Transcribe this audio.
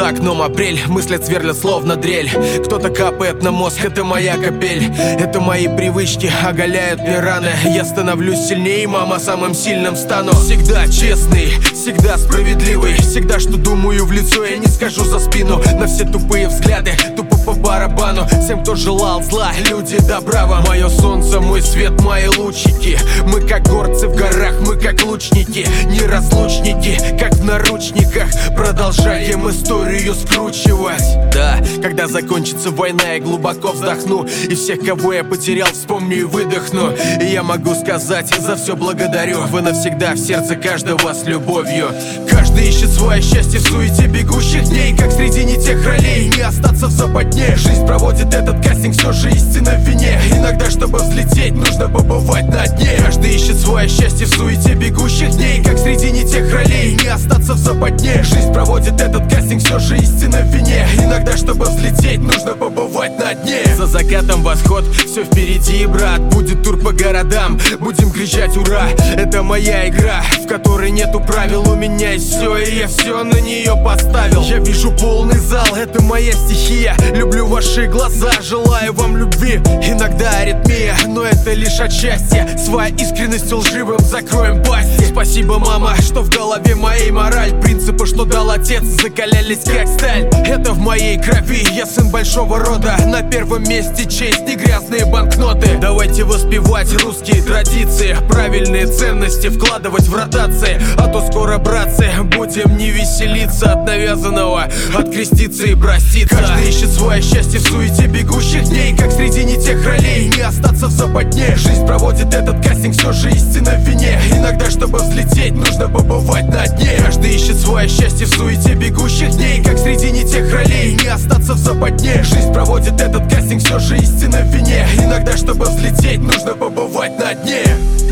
За окном апрель, мысли сверлят словно дрель. Кто-то капает на мозг, это моя капель. Это мои привычки, оголяют мне раны. Я становлюсь сильнее, мама, самым сильным стану. Всегда честный, всегда справедливый. Всегда, что думаю в лицо, я не скажу за спину. На все тупые взгляды, тупо по барабану. Всем, кто желал зла, люди добра вам. Мое солнце, мой свет, мои лучики. Мы как горцы в горах, мы как лучники. Неразлучники, как в наручниках. Продолжаем историю скручивать. Да, когда закончится война, я глубоко вздохну. И всех, кого я потерял, вспомню и выдохну. И я могу сказать, за все благодарю. Вы навсегда в сердце каждого с любовью. Каждый ищет свое счастье в суете бегущих дней. Как среди не тех ролей, не остаться в западне. Жизнь проводит этот кастинг, все же истина в вине. Иногда, чтобы взлететь, нужно побывать на дне. Каждый ищет свое счастье в суете бегущих дней. Как среди не тех ролей, не остаться в западне. Жизнь проводит этот кастинг, все же истина в вине. Иногда, чтобы взлететь, нужно побывать на дне. За закатом восход, все впереди, брат. Будет тур по городам, будем кричать ура. Это моя игра, в которой нету правил. У меня есть все, и я все на нее поставил. Я вижу полный зал, это моя стихия. Люблю ваши глаза, желаю вам любви. Иногда аритмия, но это лишь от счастья. Своей искренностью лживым закроем пасти. Спасибо, мама, что в голове моей мораль. Принципы, что дал отец, закалялись как сталь. Это в моей крови, я сын большого рода. На первом месте честь и грязные банкноты. Давайте воспевать русские традиции, правильные ценности вкладывать в ротации. А то скоро, братцы, будем не веселиться от навязанного, откреститься и проститься. Каждый ищет свое счастье в суете бегущих дней. Как среди не тех ролей, не остаться в западне. Жизнь проводит этот кастинг, все же истина в вине. Иногда, чтобы взлететь, нужно побывать на дне. Каждый ищет свое счастье в суете бегущих дней. Как среди не тех ролей, не остаться в западне. Жизнь проводит этот кастинг, все же истина в вине. Иногда, чтобы взлететь, нужно побывать на дне.